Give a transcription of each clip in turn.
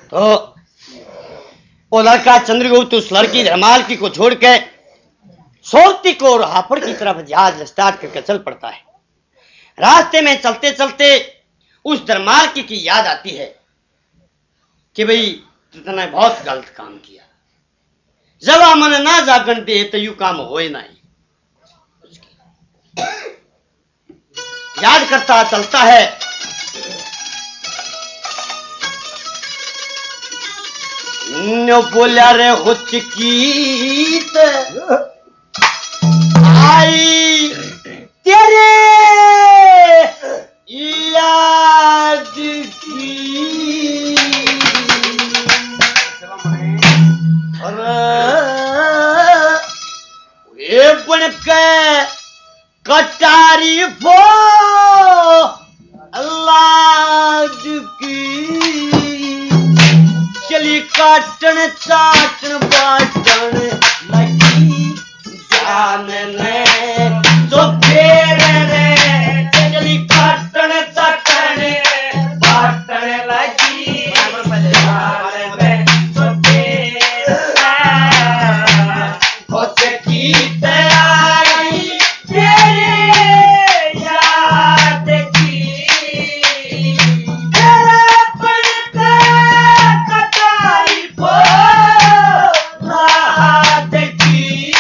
तो वो लड़का चंद्रगुप्त उस लड़की धर्मालकी को छोड़ के सोलती को और हापड़ की तरफ जहाज स्टार्ट करके चल पड़ता है। रास्ते में चलते चलते उस धर्मालकी की याद आती है कि भाई तुमने बहुत गलत काम किया, जब मन ना जागन दे तो यू काम होए नहीं। याद करता चलता है। बोलिया रे हुचकीत आई तेरे याद की ये बन के कटारी फो अल्लाह की चली काटन चाटन बाटन लगी जान ने जो फेर रे चली काटन चाटन बाटन लगी जान ने जो फेर खोज की तैयारी तेरे याद की तेरे पड़ता कटाई फो रात की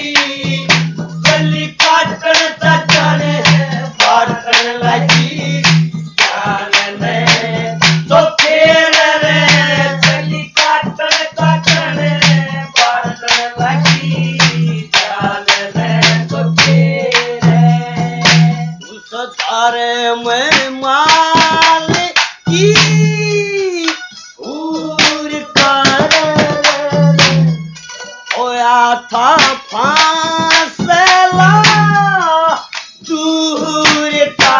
चली काटन चटन बाटन लगी जान ने जो फेर रे चली काटन चटन बाटन लगी जान ने जो फेर उस धारे में माल की पूर कर होया था फासला दूर का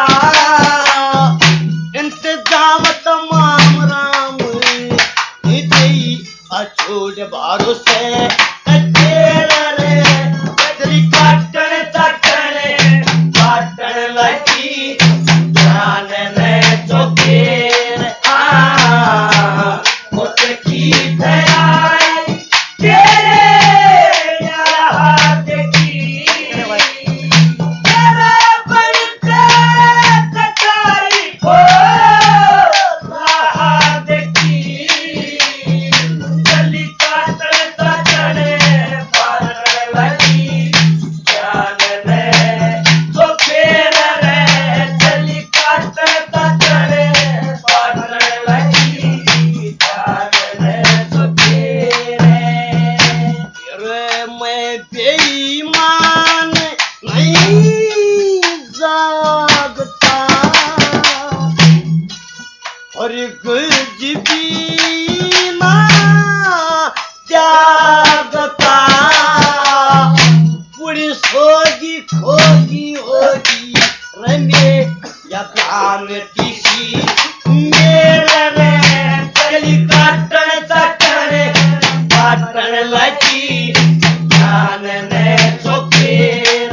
इंतजाम तमाम राम दई अछूट भरोसे तेरा रे बदली काटन चटन बाटन लगी जान ने जो फेर मुझ की तैयारी तेरे याद की तेरे बढ़ते कटाई फो रात की चली काटन चटन बाटन लगी जान ने जो फेर रे चली काटन चटन बाटन लगी जान ने जो फेर मैं बेईमान नहीं जागता और कुछ भी ना त्यागता पुलिस होगी खोगी होगी रमे या प्राण किसी मेरे रे चली काटन चटन बाटन लगी जान ने जो फेर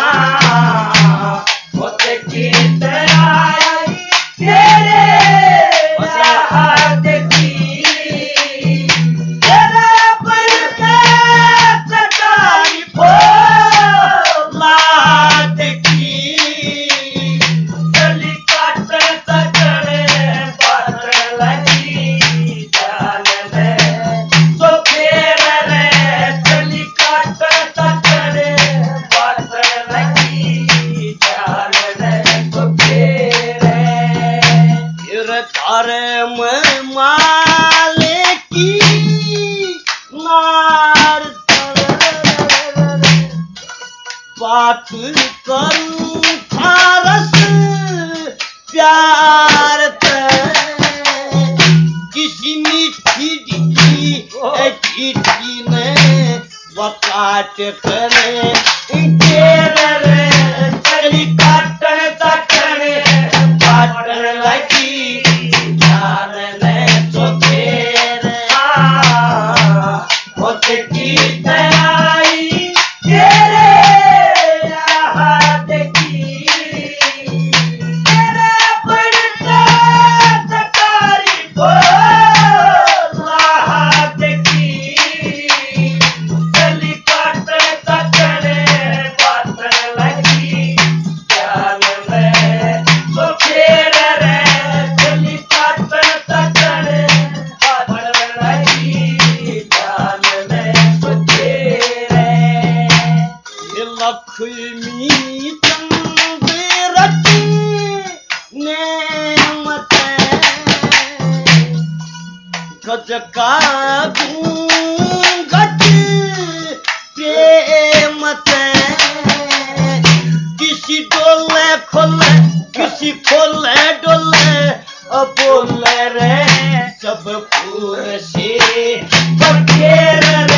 होते की तैयारी तेरे याद की तेरे बढ़ते कटाई फो लात की चली काटन चटन बाटन लगी जान ने जो फेर रे चली काटन चटन बाटन लगी जान ने जो फेर तारे में माले की नार बात करूं फारस प्यार किसी मीठी चिट्ठी में वकाट करे तेरे चली काटन चटन बाटन लगी जान ने जो फेर होते की तैयारी तेरे याद की तेरे बढ़ते कटारी फो पंकज का घूंघट प्रेम से किसी डोले खोले किसी खोले डोले बोले रे सब फूल से बखेर